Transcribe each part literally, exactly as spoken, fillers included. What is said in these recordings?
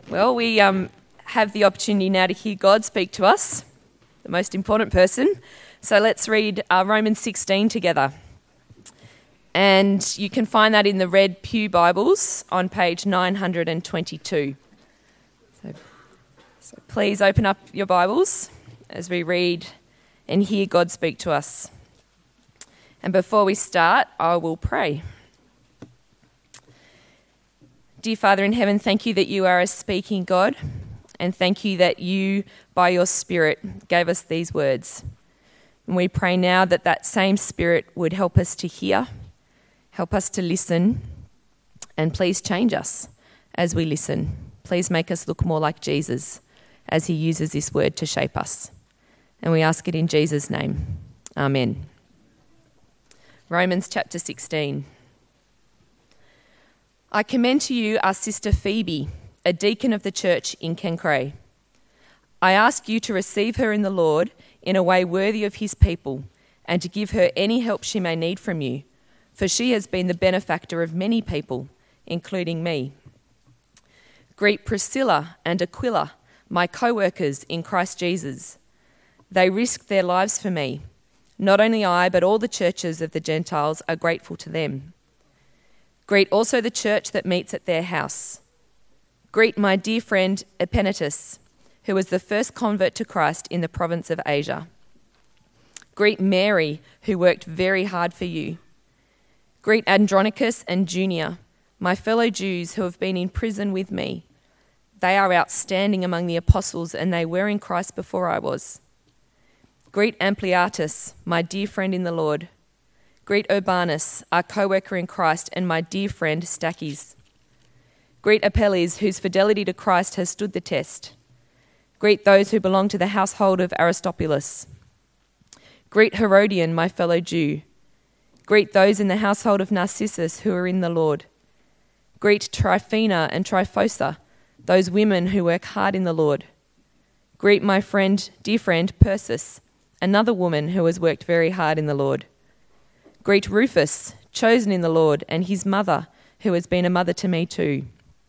Well, we um, have the opportunity now to hear God speak to us, the most important person. So let's read uh, Romans sixteen together. And you can find that in the Red Pew Bibles on page nine hundred twenty-two. So, so please open up your Bibles as we read and hear God speak to us. And before we start, I will pray. Dear Father in heaven, thank you that you are a speaking God, and thank you that you, by your Spirit, gave us these words. And we pray now that that same Spirit would help us to hear, help us to listen, and please change us as we listen. Please make us look more like Jesus as he uses this word to shape us. And we ask it in Jesus' name. Amen. Romans chapter sixteen. I commend to you our sister Phoebe, a deacon of the church in Cenchreae. I ask you to receive her in the Lord in a way worthy of his people, and to give her any help she may need from you, for she has been the benefactor of many people, including me. Greet Priscilla and Aquila, my co-workers in Christ Jesus. They risked their lives for me. Not only I, but all the churches of the Gentiles are grateful to them. Greet also the church that meets at their house. Greet my dear friend Epaenetus, who was the first convert to Christ in the province of Asia. Greet Mary, who worked very hard for you. Greet Andronicus and Junia, my fellow Jews who have been in prison with me. They are outstanding among the apostles, and they were in Christ before I was. Greet Ampliatus, my dear friend in the Lord. Greet Urbanus, our co-worker in Christ, and my dear friend Stachys. Greet Apelles, whose fidelity to Christ has stood the test. Greet those who belong to the household of Aristobulus. Greet Herodion, my fellow Jew. Greet those in the household of Narcissus who are in the Lord. Greet Tryphena and Tryphosa, those women who work hard in the Lord. Greet my friend, dear friend Persis, another woman who has worked very hard in the Lord. Greet Rufus, chosen in the Lord, and his mother, who has been a mother to me too.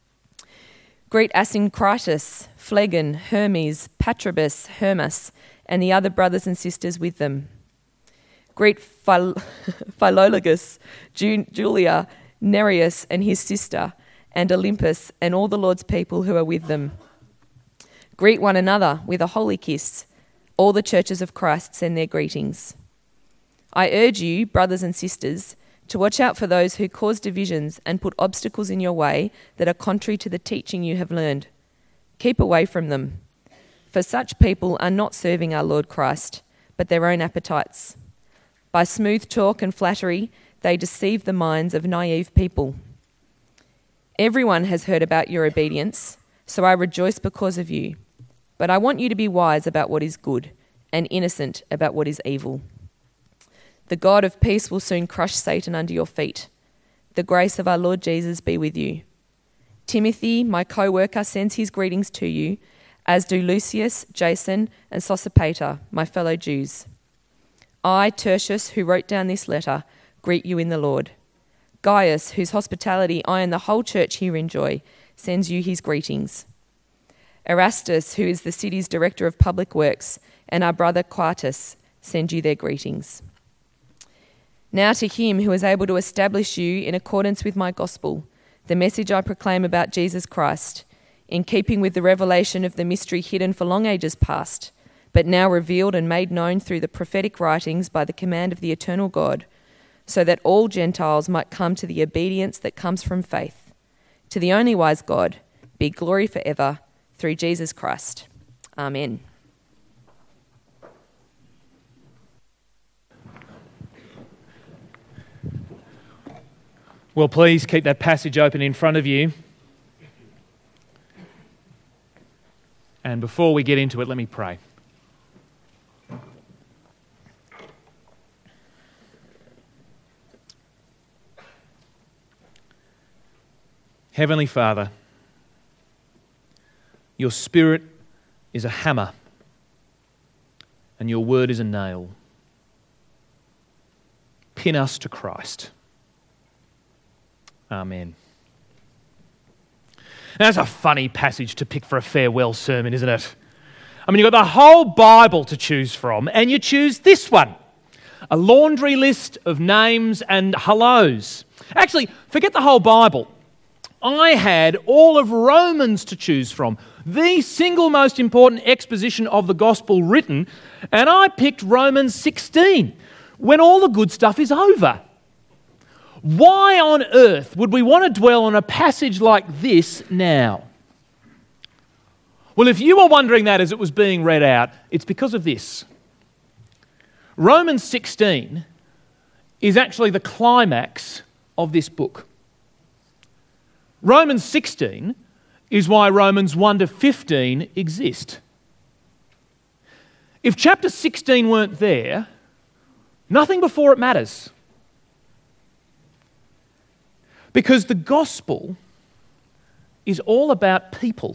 Greet Asyncritus, Phlegon, Hermes, Patrobus, Hermas, and the other brothers and sisters with them. Greet Phil- Philologus, Ju- Julia, Nereus and his sister, and Olympus, and all the Lord's people who are with them. Greet one another with a holy kiss. All the churches of Christ send their greetings. I urge you, brothers and sisters, to watch out for those who cause divisions and put obstacles in your way that are contrary to the teaching you have learned. Keep away from them, for such people are not serving our Lord Christ, but their own appetites. By smooth talk and flattery, they deceive the minds of naive people. Everyone has heard about your obedience, so I rejoice because of you. But I want you to be wise about what is good and innocent about what is evil. The God of peace will soon crush Satan under your feet. The grace of our Lord Jesus be with you. Timothy, my co-worker, sends his greetings to you, as do Lucius, Jason, and Sosipater, my fellow Jews. I, Tertius, who wrote down this letter, greet you in the Lord. Gaius, whose hospitality I and the whole church here enjoy, sends you his greetings. Erastus, who is the city's director of public works, and our brother Quartus, send you their greetings. Now to him who is able to establish you in accordance with my gospel, the message I proclaim about Jesus Christ, in keeping with the revelation of the mystery hidden for long ages past, but now revealed and made known through the prophetic writings by the command of the eternal God, so that all Gentiles might come to the obedience that comes from faith. To the only wise God be glory forever, through Jesus Christ. Amen. Well, please keep that passage open in front of you. And before we get into it, let me pray. Heavenly Father, your Spirit is a hammer and your word is a nail. Pin us to Christ. Amen. Now, that's a funny passage to pick for a farewell sermon, isn't it? I mean, you've got the whole Bible to choose from, and you choose this one. A laundry list of names and hellos. Actually, forget the whole Bible. I had all of Romans to choose from, the single most important exposition of the gospel written, and I picked Romans sixteen, when all the good stuff is over. Why on earth would we want to dwell on a passage like this now? Well, if you were wondering that as it was being read out, it's because of this. Romans sixteen is actually the climax of this book. Romans sixteen is why Romans one to fifteen exist. If chapter sixteen weren't there, nothing before it matters. Because the gospel is all about people.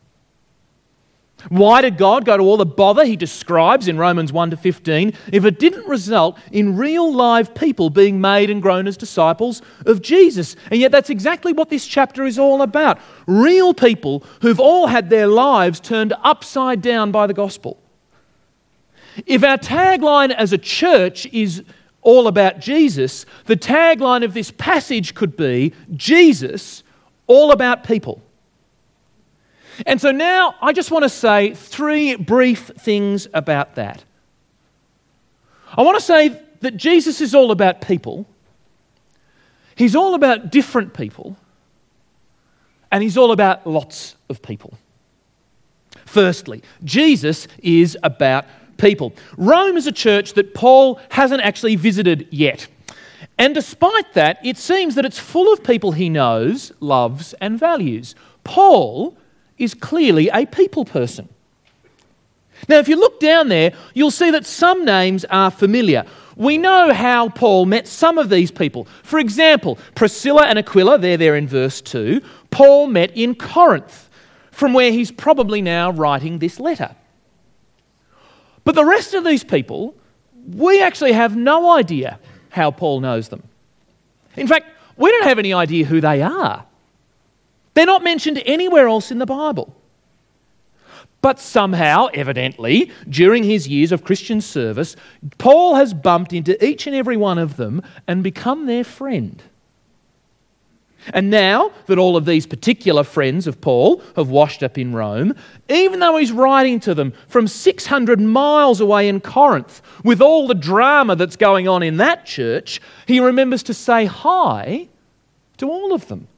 Why did God go to all the bother he describes in Romans one to fifteen if it didn't result in real live people being made and grown as disciples of Jesus? And yet that's exactly what this chapter is all about. Real people who've all had their lives turned upside down by the gospel. If our tagline as a church is all about Jesus, the tagline of this passage could be Jesus, all about people. And so now I just want to say three brief things about that. I want to say that Jesus is all about people. He's all about different people. And he's all about lots of people. Firstly, Jesus is about people. Rome is a church that Paul hasn't actually visited yet. And despite that, it seems that it's full of people he knows, loves, and values. Paul is clearly a people person. Now, if you look down there, you'll see that some names are familiar. We know how Paul met some of these people. For example, Priscilla and Aquila, they're there in verse two, Paul met in Corinth, from where he's probably now writing this letter. But the rest of these people, we actually have no idea how Paul knows them. In fact, we don't have any idea who they are. They're not mentioned anywhere else in the Bible. But somehow, evidently, during his years of Christian service, Paul has bumped into each and every one of them and become their friend. And now that all of these particular friends of Paul have washed up in Rome, even though he's writing to them from six hundred miles away in Corinth, with all the drama that's going on in that church, he remembers to say hi to all of them.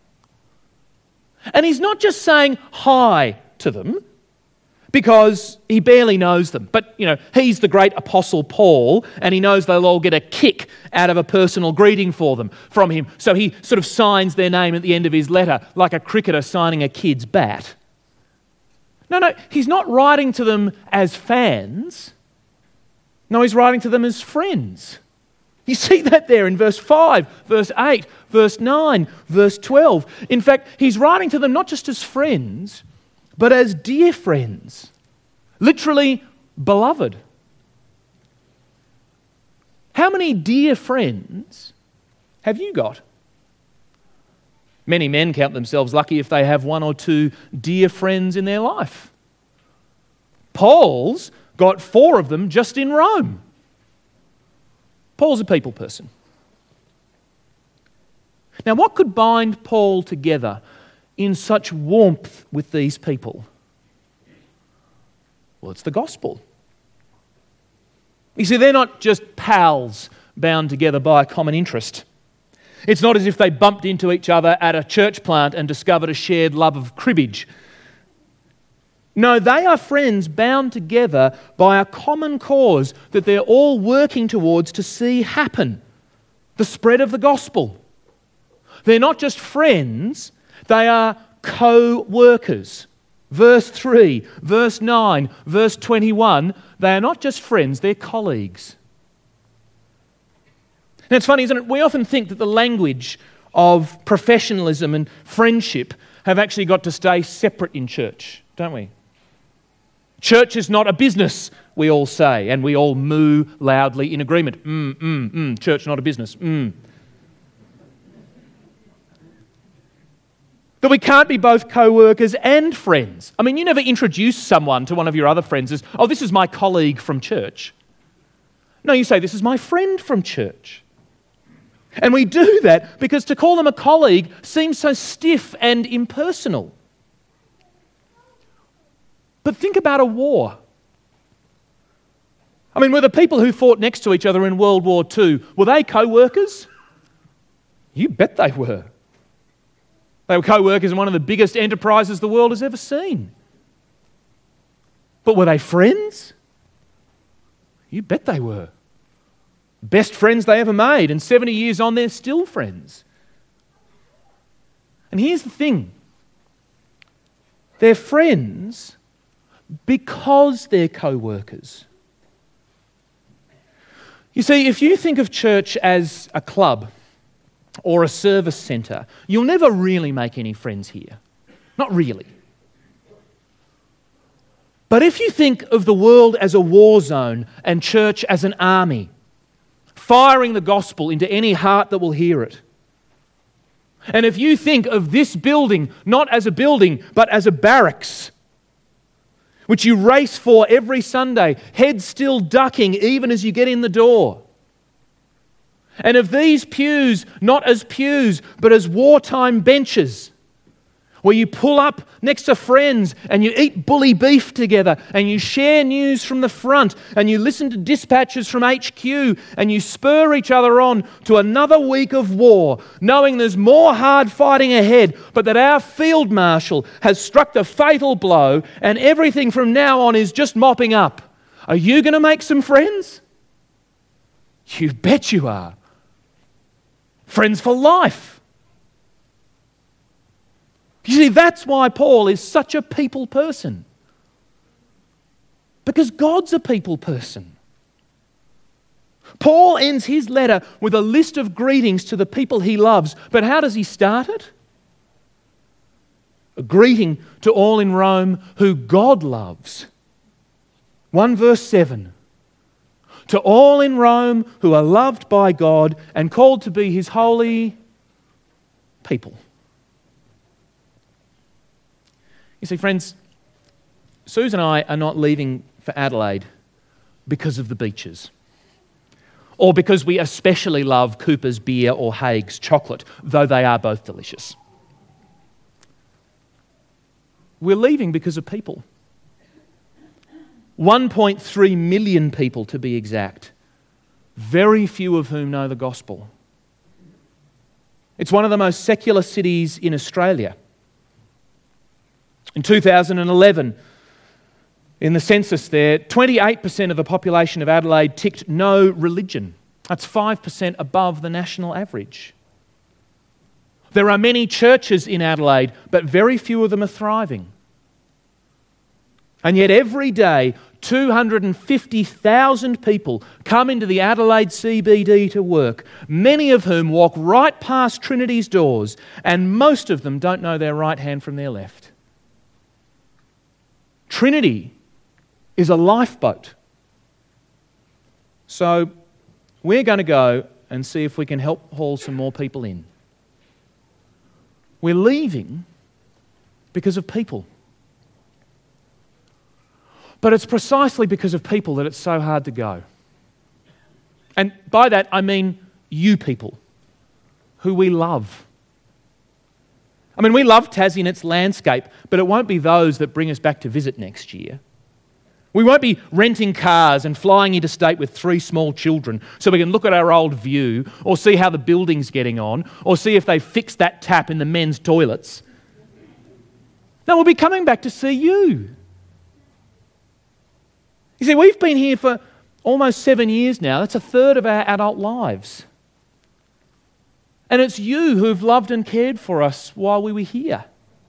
And he's not just saying hi to them because he barely knows them. But, you know, he's the great Apostle Paul and he knows they'll all get a kick out of a personal greeting for them from him. So he sort of signs their name at the end of his letter like a cricketer signing a kid's bat. No, no, he's not writing to them as fans. No, he's writing to them as friends. You see that there in verse five, verse eight, verse nine, verse twelve. In fact, he's writing to them not just as friends, but as dear friends. Literally, beloved. How many dear friends have you got? Many men count themselves lucky if they have one or two dear friends in their life. Paul's got four of them just in Rome. Paul's a people person. Now, what could bind Paul together in such warmth with these people? Well, it's the gospel. You see, they're not just pals bound together by a common interest. It's not as if they bumped into each other at a church plant and discovered a shared love of cribbage. No, they are friends bound together by a common cause that they're all working towards to see happen: the spread of the gospel. They're not just friends, they are co-workers. Verse three, verse nine, verse twenty-one, they are not just friends, they're colleagues. Now it's funny, isn't it? We often think that the language of professionalism and friendship have actually got to stay separate in church, don't we? Church is not a business, we all say, and we all moo loudly in agreement. Mm, mm, mm. Church, not a business. Mm. That we can't be both co-workers and friends. I mean, you never introduce someone to one of your other friends as, oh, this is my colleague from church. No, you say, this is my friend from church. And we do that because to call them a colleague seems so stiff and impersonal. But think about a war. I mean, were the people who fought next to each other in World War Two, were they co-workers? You bet they were. They were co-workers in one of the biggest enterprises the world has ever seen. But were they friends? You bet they were. Best friends they ever made, and seventy years on, they're still friends. And here's the thing. They're friends because they're co-workers. You see, if you think of church as a club or a service centre, you'll never really make any friends here. Not really. But if you think of the world as a war zone and church as an army, firing the gospel into any heart that will hear it, and if you think of this building not as a building but as a barracks, which you race for every Sunday, head still ducking even as you get in the door, and of these pews not as pews but as wartime benches, where you pull up next to friends and you eat bully beef together and you share news from the front and you listen to dispatches from H Q and you spur each other on to another week of war, knowing there's more hard fighting ahead, but that our field marshal has struck the fatal blow and everything from now on is just mopping up. Are you going to make some friends? You bet you are. Friends for life. You see, that's why Paul is such a people person. Because God's a people person. Paul ends his letter with a list of greetings to the people he loves. But how does he start it? A greeting to all in Rome who God loves. one verse seven. To all in Rome who are loved by God and called to be his holy people. You see, friends, Susan and I are not leaving for Adelaide because of the beaches, or because we especially love Cooper's beer or Haig's chocolate, though they are both delicious. We're leaving because of people. one point three million people to be exact, very few of whom know the gospel. It's one of the most secular cities in Australia. In two thousand eleven, in the census there, twenty-eight percent of the population of Adelaide ticked no religion. That's five percent above the national average. There are many churches in Adelaide, but very few of them are thriving. And yet every day, two hundred fifty thousand people come into the Adelaide C B D to work, many of whom walk right past Trinity's doors, and most of them don't know their right hand from their left. Trinity is a lifeboat. So we're going to go and see if we can help haul some more people in. We're leaving because of people. But it's precisely because of people that it's so hard to go. And by that I mean you people, who we love. I mean, we love Tassie and its landscape, but it won't be those that bring us back to visit next year. We won't be renting cars and flying interstate with three small children so we can look at our old view or see how the building's getting on or see if they've fixed that tap in the men's toilets. No, we'll be coming back to see you. You see, we've been here for almost seven years now. That's a third of our adult lives. And it's you who've loved and cared for us while we were here.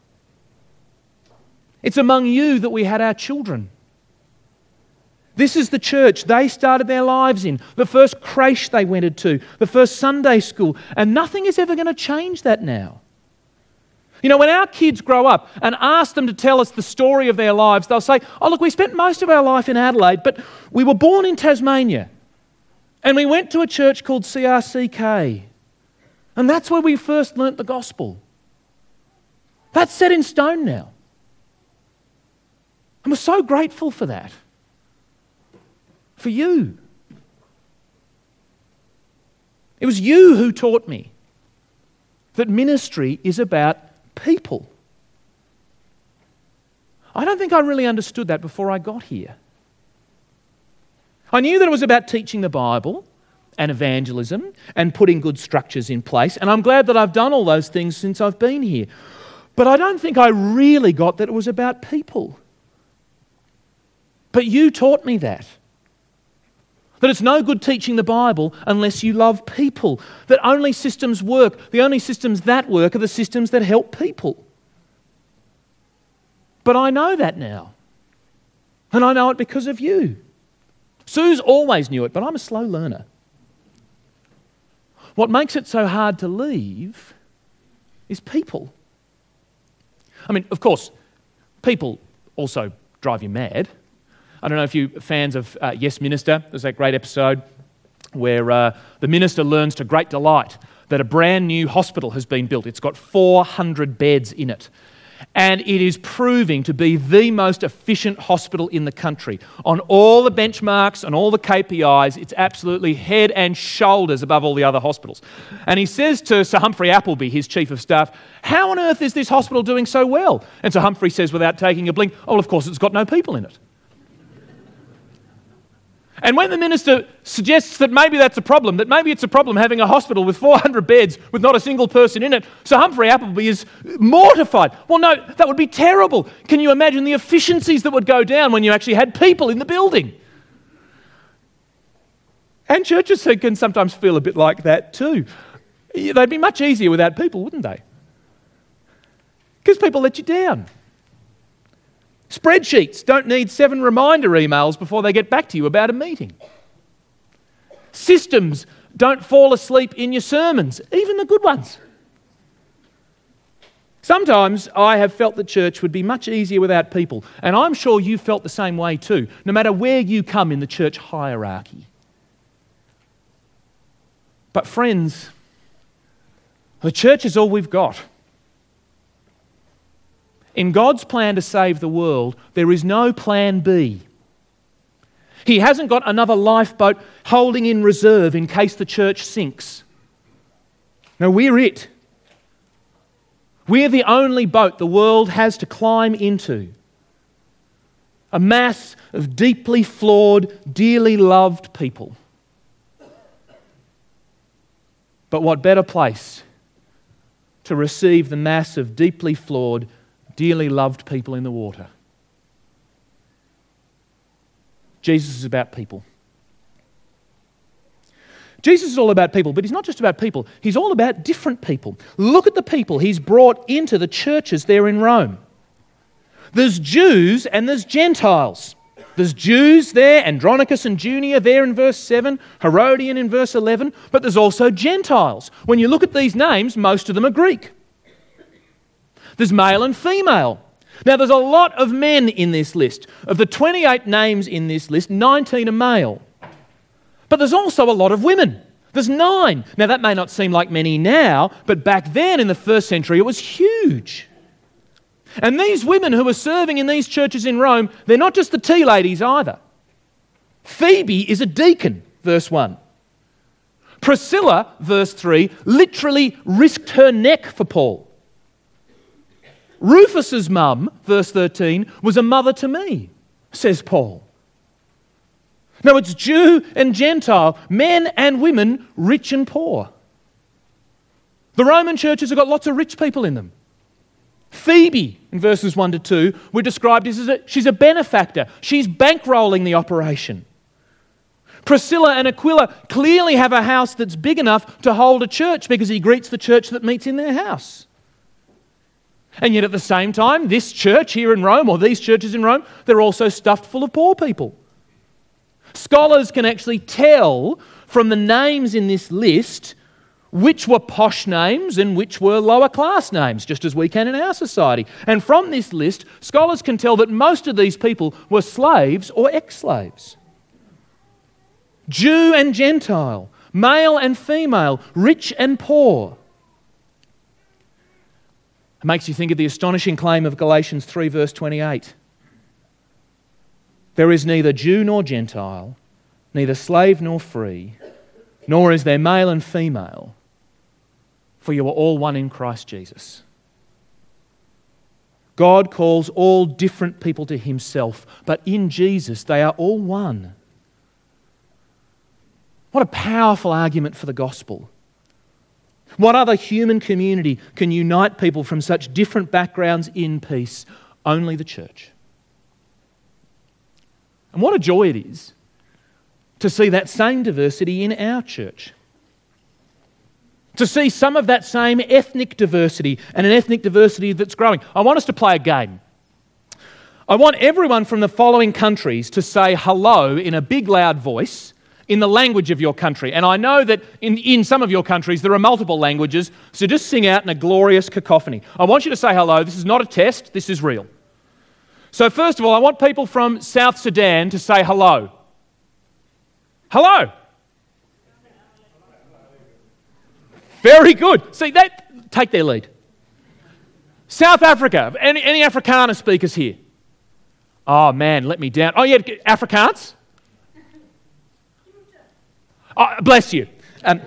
It's among you that we had our children. This is the church they started their lives in, the first creche they went to, the first Sunday school, and nothing is ever going to change that now. You know, when our kids grow up and ask them to tell us the story of their lives, they'll say, oh look, we spent most of our life in Adelaide, but we were born in Tasmania, and we went to a church called C R C K. And that's where we first learnt the gospel. That's set in stone now. And we're so grateful for that. For you. It was you who taught me that ministry is about people. I don't think I really understood that before I got here. I knew that it was about teaching the Bible and evangelism and putting good structures in place, and I'm glad that I've done all those things since I've been here. But I don't think I really got that it was about people. But you taught me that. That it's no good teaching the Bible unless you love people. That only systems work, the only systems that work are the systems that help people. But I know that now. And I know it because of you. Sue's always knew it, but I'm a slow learner. What makes it so hard to leave is people. I mean, of course, people also drive you mad. I don't know if you're fans of uh, Yes Minister. There's that great episode where uh, the minister learns to great delight that a brand new hospital has been built. It's got four hundred beds in it. And it is proving to be the most efficient hospital in the country. On all the benchmarks and all the K P Is, it's absolutely head and shoulders above all the other hospitals. And he says to Sir Humphrey Appleby, his chief of staff, how on earth is this hospital doing so well? And Sir Humphrey says without taking a blink, oh, well, of course, it's got no people in it. And when the minister suggests that maybe that's a problem, that maybe it's a problem having a hospital with four hundred beds with not a single person in it, Sir Humphrey Appleby is mortified. Well, no, that would be terrible. Can you imagine the efficiencies that would go down when you actually had people in the building? And churches can sometimes feel a bit like that too. They'd be much easier without people, wouldn't they? Because people let you down. Spreadsheets don't need seven reminder emails before they get back to you about a meeting. Systems don't fall asleep in your sermons, even the good ones. Sometimes I have felt that church would be much easier without people, and I'm sure you felt the same way too, no matter where you come in the church hierarchy. But friends, the church is all we've got. In God's plan to save the world, there is no plan B. He hasn't got another lifeboat holding in reserve in case the church sinks. No, we're it. We're the only boat the world has to climb into. A mass of deeply flawed, dearly loved people. But what better place to receive the mass of deeply flawed, dearly loved people in the water? Jesus is about people. Jesus is all about people, but he's not just about people. He's all about different people. Look at the people he's brought into the churches there in Rome. There's Jews and there's Gentiles. There's Jews there, Andronicus and Junia there in verse seven, Herodian in verse eleven, but there's also Gentiles. When you look at these names, most of them are Greek. There's male and female. Now, there's a lot of men in this list. Of the twenty-eight names in this list, nineteen are male. But there's also a lot of women. There's nine. Now, that may not seem like many now, but back then in the first century, it was huge. And these women who are serving in these churches in Rome, they're not just the tea ladies either. Phoebe is a deacon, verse one. Priscilla, verse three, literally risked her neck for Paul. Rufus's mum, verse thirteen, was a mother to me, says Paul. Now it's Jew and Gentile, men and women, rich and poor. The Roman churches have got lots of rich people in them. Phoebe, in verses one to two, we're described as a, she's a benefactor. She's bankrolling the operation. Priscilla and Aquila clearly have a house that's big enough to hold a church because he greets the church that meets in their house. And yet at the same time, this church here in Rome, or these churches in Rome, they're also stuffed full of poor people. Scholars can actually tell from the names in this list which were posh names and which were lower class names, just as we can in our society. And from this list, scholars can tell that most of these people were slaves or ex-slaves. Jew and Gentile, male and female, rich and poor. It makes you think of the astonishing claim of Galatians three verse twenty-eight. There is neither Jew nor Gentile, neither slave nor free, nor is there male and female, for you are all one in Christ Jesus. God calls all different people to himself, but in Jesus they are all one. What a powerful argument for the gospel. What other human community can unite people from such different backgrounds in peace? Only the church. And what a joy it is to see that same diversity in our church. To see some of that same ethnic diversity, and an ethnic diversity that's growing. I want us to play a game. I want everyone from the following countries to say hello in a big loud voice in the language of your country. And I know that in, in some of your countries there are multiple languages, so just sing out in a glorious cacophony. I want you to say hello. This is not a test, this is real. So first of all, I want people from South Sudan to say hello. Hello. Very good. See, that take their lead. South Africa. Any, any Afrikaner speakers here? Oh, man, let me down. Oh, yeah, Afrikaans? Oh, bless you. Um,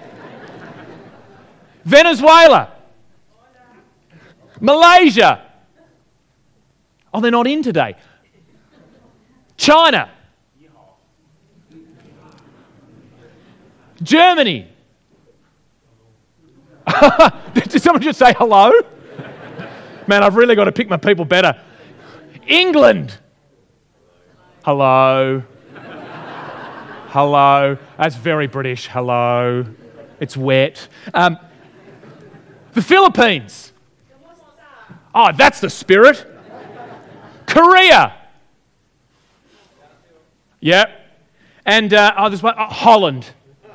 Venezuela. Malaysia. Oh, they're not in today. China. Germany. Did someone just say hello? Man, I've really got to pick my people better. England. Hello. Hello. That's very British. Hello. It's wet. Um, the Philippines. Oh, that's the spirit. Korea. Yep. And uh, oh, there's one. Oh, Holland.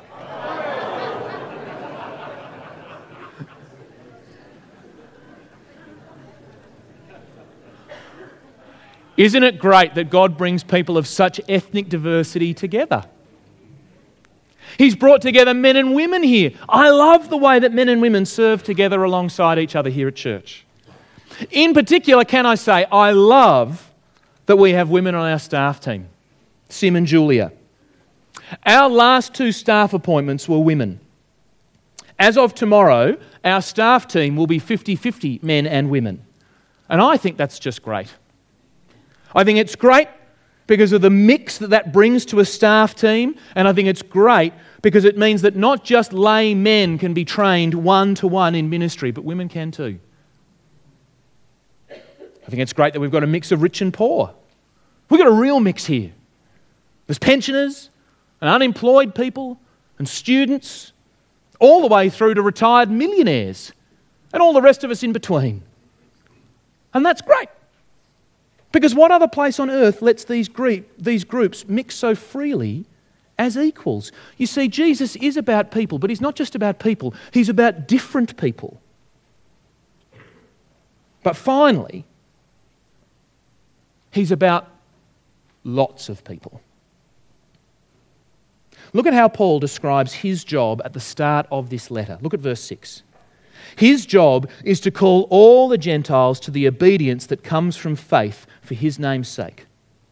Isn't it great that God brings people of such ethnic diversity together? He's brought together men and women here. I love the way that men and women serve together alongside each other here at church. In particular, can I say, I love that we have women on our staff team, Sim and Julia. Our last two staff appointments were women. As of tomorrow, our staff team will be fifty-fifty men and women. And I think that's just great. I think it's great because of the mix that that brings to a staff team, and I think it's great because it means that not just lay men can be trained one-to-one in ministry, but women can too. I think it's great that we've got a mix of rich and poor. We've got a real mix here. There's pensioners and unemployed people and students, all the way through to retired millionaires and all the rest of us in between. And that's great. Because what other place on earth lets these, group, these groups mix so freely as equals? You see, Jesus is about people, but he's not just about people. He's about different people. But finally, he's about lots of people. Look at how Paul describes his job at the start of this letter. Look at verse six. His job is to call all the Gentiles to the obedience that comes from faith for his name's sake.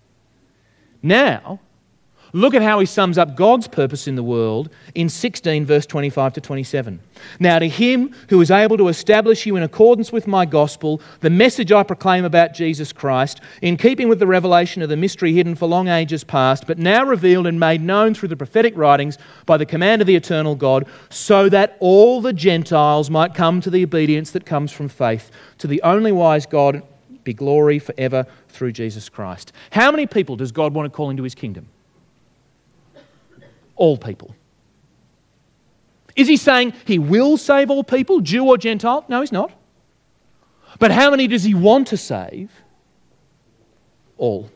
Now, look at how he sums up God's purpose in the world in sixteen, verse twenty-five to twenty-seven. Now to him who is able to establish you in accordance with my gospel, the message I proclaim about Jesus Christ, in keeping with the revelation of the mystery hidden for long ages past, but now revealed and made known through the prophetic writings by the command of the eternal God, so that all the Gentiles might come to the obedience that comes from faith. To the only wise God be glory forever through Jesus Christ. How many people does God want to call into his kingdom? All people. Is he saying he will save all people, Jew or Gentile? No, he's not. But how many does he want to save? All.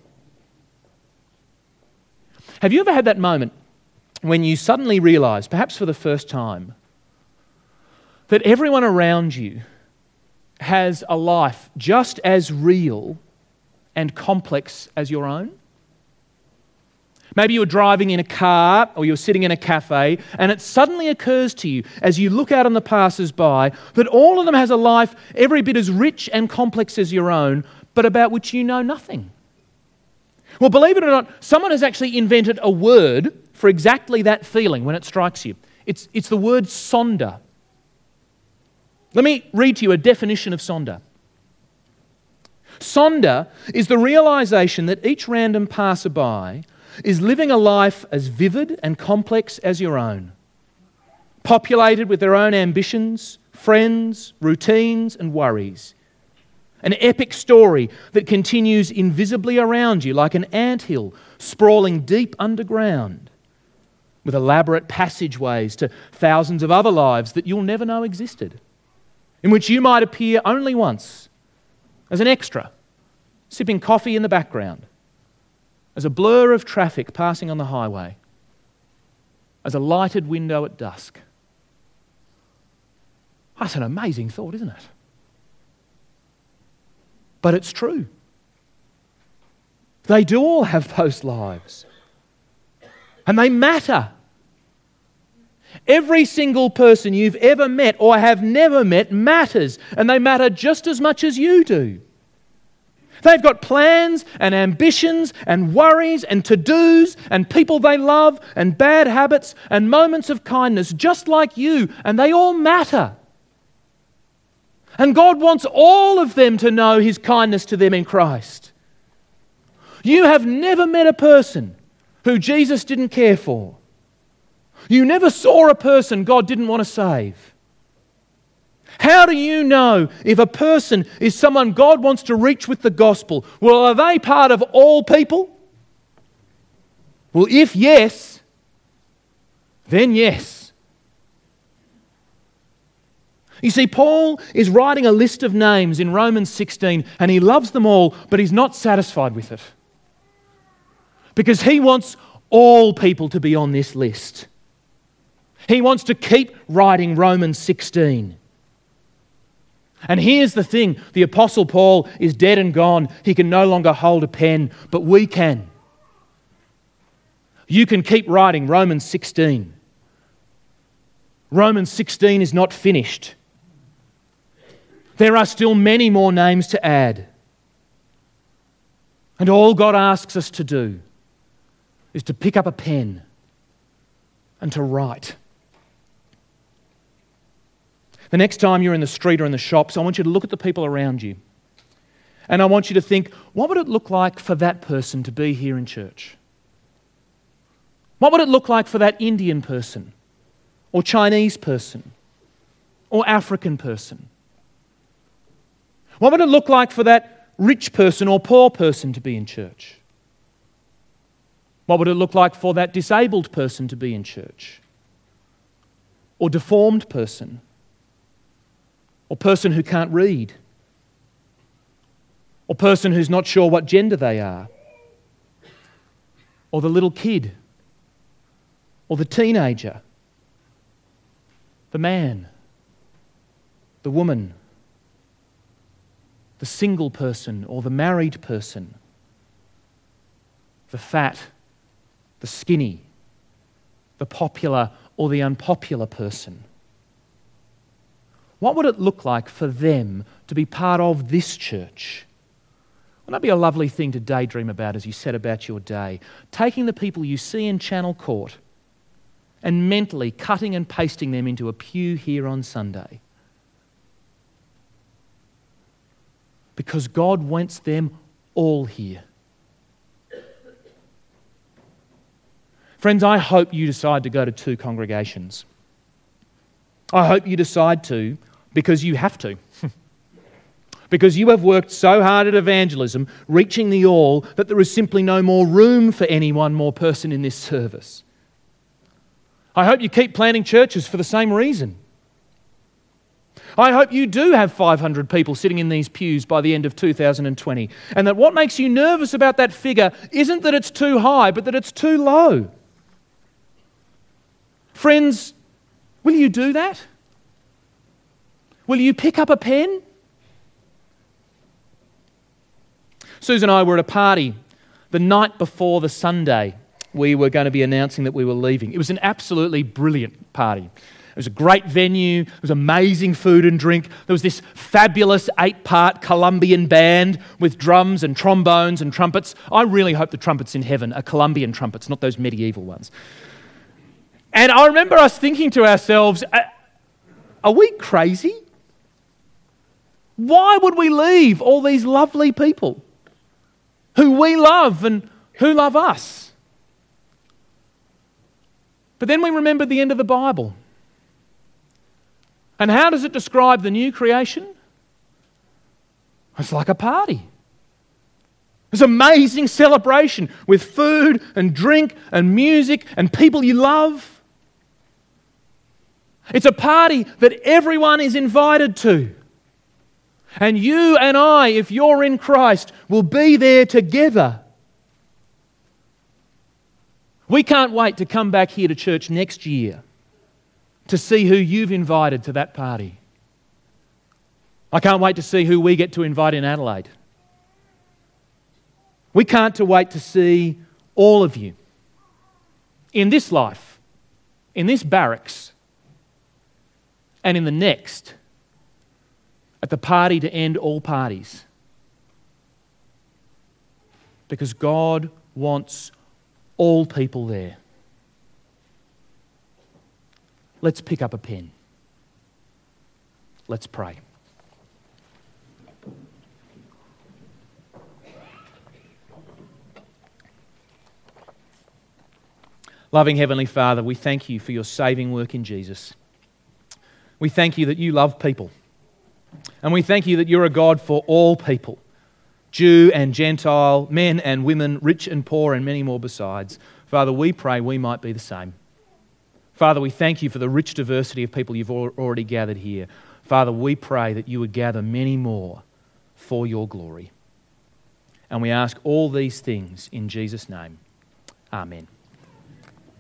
Have you ever had that moment when you suddenly realise, perhaps for the first time, that everyone around you has a life just as real and complex as your own? Maybe you're driving in a car or you're sitting in a cafe, and it suddenly occurs to you as you look out on the passers-by that all of them has a life every bit as rich and complex as your own, but about which you know nothing. Well, believe it or not, someone has actually invented a word for exactly that feeling when it strikes you. It's, it's the word sonder. Let me read to you a definition of sonder. Sonder is the realisation that each random passerby is living a life as vivid and complex as your own, populated with their own ambitions, friends, routines and worries. An epic story that continues invisibly around you like an anthill sprawling deep underground, with elaborate passageways to thousands of other lives that you'll never know existed, in which you might appear only once as an extra, sipping coffee in the background, as a blur of traffic passing on the highway, as a lighted window at dusk. That's an amazing thought, isn't it? But it's true. They do all have those lives. And they matter. Every single person you've ever met or have never met matters, and they matter just as much as you do. They've got plans and ambitions and worries and to-dos and people they love and bad habits and moments of kindness just like you, and they all matter. And God wants all of them to know His kindness to them in Christ. You have never met a person who Jesus didn't care for. You never saw a person God didn't want to save. How do you know if a person is someone God wants to reach with the gospel? Well, are they part of all people? Well, if yes, then yes. You see, Paul is writing a list of names in Romans sixteen, and he loves them all, but he's not satisfied with it. Because he wants all people to be on this list. He wants to keep writing Romans sixteen. And here's the thing, the Apostle Paul is dead and gone. He can no longer hold a pen, but we can. You can keep writing Romans sixteen. Romans sixteen is not finished. There are still many more names to add. And all God asks us to do is to pick up a pen and to write. The next time you're in the street or in the shops, I want you to look at the people around you. And I want you to think, what would it look like for that person to be here in church? What would it look like for that Indian person, or Chinese person, or African person? What would it look like for that rich person or poor person to be in church? What would it look like for that disabled person to be in church? Or deformed person? Or person who can't read? Or person who's not sure what gender they are? Or the little kid? Or the teenager? The man? The woman? The single person or the married person? The fat? The skinny? The popular or the unpopular person? What would it look like for them to be part of this church? Wouldn't that be a lovely thing to daydream about as you set about your day? Taking the people you see in Channel Court and mentally cutting and pasting them into a pew here on Sunday. Because God wants them all here. Friends, I hope you decide to go to two congregations. I hope you decide to because you have to. Because you have worked so hard at evangelism, reaching the all, that there is simply no more room for any one more person in this service. I hope you keep planting churches for the same reason. I hope you do have five hundred people sitting in these pews by the end of two thousand twenty, and that what makes you nervous about that figure isn't that it's too high, but that it's too low. Friends, will you do that? Will you pick up a pen? Susan and I were at a party the night before the Sunday we were going to be announcing that we were leaving. It was an absolutely brilliant party. It was a great venue. It was amazing food and drink. There was this fabulous eight-part Colombian band with drums and trombones and trumpets. I really hope the trumpets in heaven are Colombian trumpets, not those medieval ones. And I remember us thinking to ourselves, are we crazy? Why would we leave all these lovely people who we love and who love us? But then we remembered the end of the Bible. And how does it describe the new creation? It's like a party. It's an amazing celebration with food and drink and music and people you love. It's a party that everyone is invited to. And you and I, if you're in Christ, will be there together. We can't wait to come back here to church next year to see who you've invited to that party. I can't wait to see who we get to invite in Adelaide. We can't to wait to see all of you in this life, in this barracks, and in the next, at the party to end all parties. Because God wants all people there. Let's pick up a pen. Let's pray. Loving Heavenly Father, we thank you for your saving work in Jesus. We thank you that you love people. And we thank you that you're a God for all people, Jew and Gentile, men and women, rich and poor, and many more besides. Father, we pray we might be the same. Father, we thank you for the rich diversity of people you've already gathered here. Father, we pray that you would gather many more for your glory. And we ask all these things in Jesus' name. Amen.